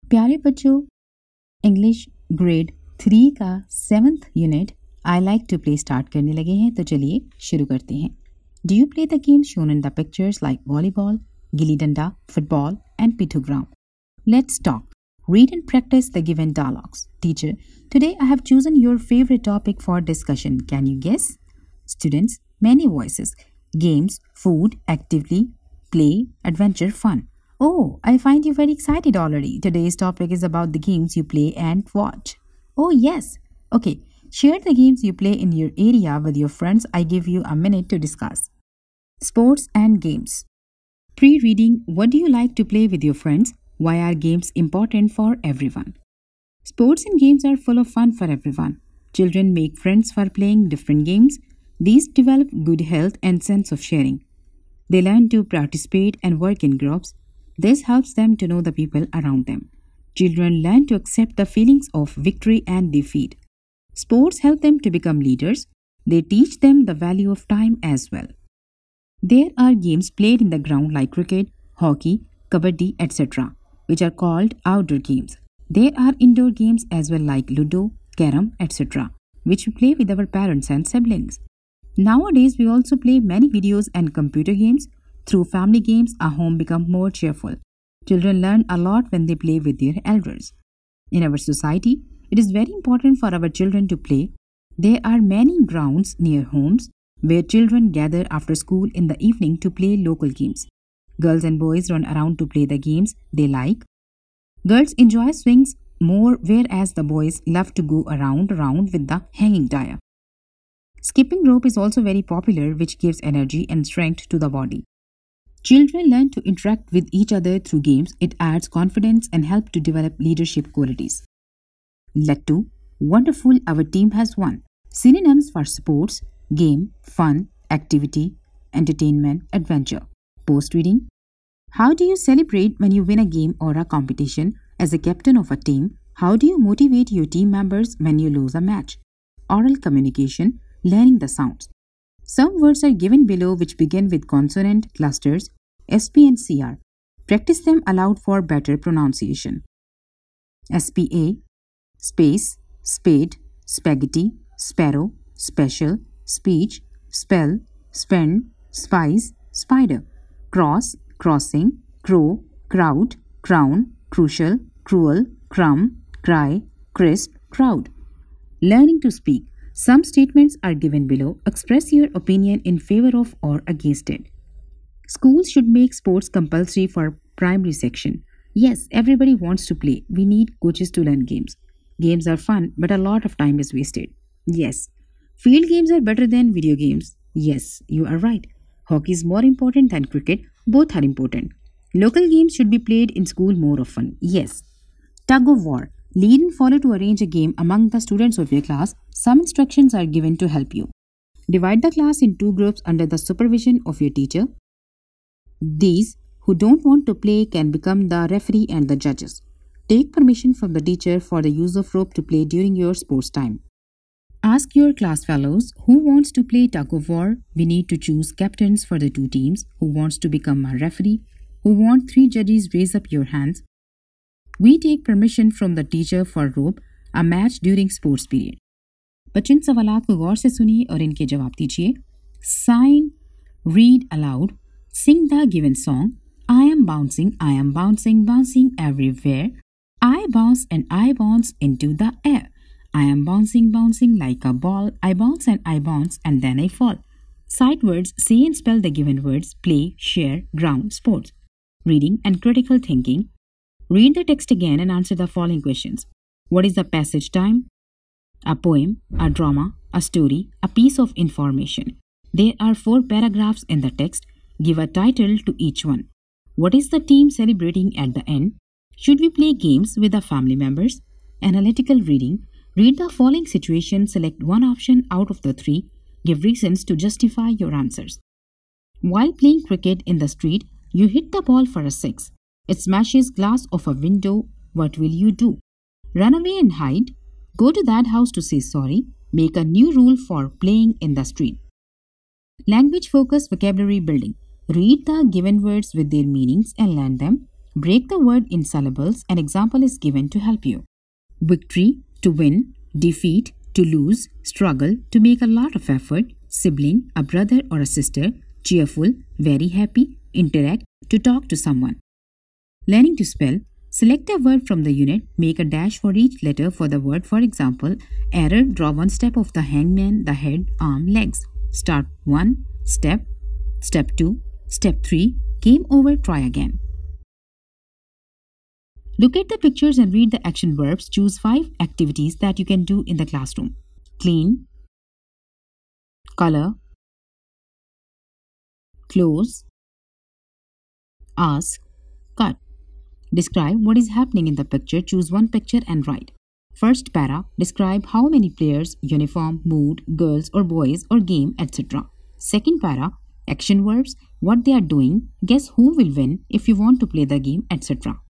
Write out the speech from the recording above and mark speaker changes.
Speaker 1: प्यारे बच्चों, English grade 3 का 7th unit I like to play start करने लगे हैं, तो चलिए शुरू करते हैं। Do you play the game shown in the pictures like volleyball, gilli danda, football and pitthu ground? Let's talk. Read and practice the given dialogues. Teacher, today I have chosen your favorite topic for discussion. Can you guess? Students, many voices. Games, food, actively, play, adventure, fun. Oh, I find you very excited already. Today's topic is about the games you play and watch. Oh, yes. Okay, share the games you play in your area with your friends. I give you a minute to discuss. Sports and games. Pre-reading, what do you like to play with your friends? Why are games important for everyone? Sports and games are full of fun for everyone. Children make friends for playing different games. These develop good health and sense of sharing. They learn to participate and work in groups. This helps them to know the people around them. Children learn to accept the feelings of victory and defeat. Sports help them to become leaders. They teach them the value of time as well. There are games played in the ground like cricket, hockey, kabaddi, etc., which are called outdoor games. There are indoor games as well like Ludo, Carom, etc., which we play with our parents and siblings. Nowadays, we also play many videos and computer games. Through family games, our home becomes more cheerful. Children learn a lot when they play with their elders. In our society, it is very important for our children to play. There are many grounds near homes where children gather after school in the evening to play local games. Girls and boys run around to play the games they like. Girls enjoy swings more, whereas the boys love to go around with the hanging tire. Skipping rope is also very popular, which gives energy and strength to the body. Children learn to interact with each other through games. It adds confidence and helps to develop leadership qualities. Lattu, wonderful, our team has won. Synonyms for sports, game, fun, activity, entertainment, adventure. Post-reading. How do you celebrate when you win a game or a competition? As a captain of a team, how do you motivate your team members when you lose a match? Oral communication, learning the sounds. Some words are given below which begin with consonant clusters, SP and CR. Practice them aloud for better pronunciation. SPA, space, spade, spaghetti, sparrow, special, speech, spell, spend, spice, spider. Cross, crossing, crow, crowd, crown, crucial, cruel, crumb, cry, crisp, crowd. Learning to speak. Some statements are given below. Express your opinion in favor of or against it. Schools should make sports compulsory for primary section. Yes, everybody wants to play. We need coaches to learn games. Games are fun, but a lot of time is wasted. Yes. Field games are better than video games. Yes, you are right. Hockey is more important than cricket. Both are important. Local games should be played in school more often. Yes. Tug of war. Lead and follow to arrange a game among the students of your class. Some instructions are given to help you. Divide the class in 2 groups under the supervision of your teacher. These who don't want to play can become the referee and the judges. Take permission from the teacher for the use of rope to play during your sports time. Ask your class fellows who wants to play tug of war. We need to choose captains for the 2 teams. Who wants to become a referee? Who want 3 judges? Raise up your hands. We take permission from the teacher for rope a match during sports period. बच्चों, इन सवालात को गौर से सुनिए और इनके जवाब दीजिए. Sign, read aloud, sing the given song. I am bouncing, bouncing everywhere. I bounce and I bounce into the air. I am bouncing like a ball. I bounce and then I fall. Sight words, say and spell the given words. Play, share, ground, sports. Reading and critical thinking. Read the text again and answer the following questions. What is the passage time? A poem, a drama, a story, a piece of information. There are 4 paragraphs in the text. Give a title to each one. What is the team celebrating at the end? Should we play games with the family members? Analytical reading. Read the following situation, select one option out of the 3, give reasons to justify your answers. While playing cricket in the street, you hit the ball for a 6. It smashes glass of a window. What will you do? Run away and hide? Go to that house to say sorry? Make a new rule for playing in the street. Language focus vocabulary building. Read the given words with their meanings and learn them. Break the word in syllables. An example is given to help you. Victory, to win. Defeat, to lose. Struggle, to make a lot of effort. Sibling, a brother or a sister. Cheerful, very happy. Interact, to talk to someone. Learning to spell. Select a word from the unit. Make a dash for each letter for the word. For example, error, draw one step of the hangman, the head, arm, legs. Start 1, step 2, step 3, game over, try again. Look at the pictures and read the action verbs. Choose 5 activities that you can do in the classroom. Clean, color, close, ask, cut. Describe what is happening in the picture. Choose one picture and write. First para, describe how many players, uniform, mood, girls or boys or game, etc. Second para, action verbs, what they are doing, guess who will win if you want to play the game, etc.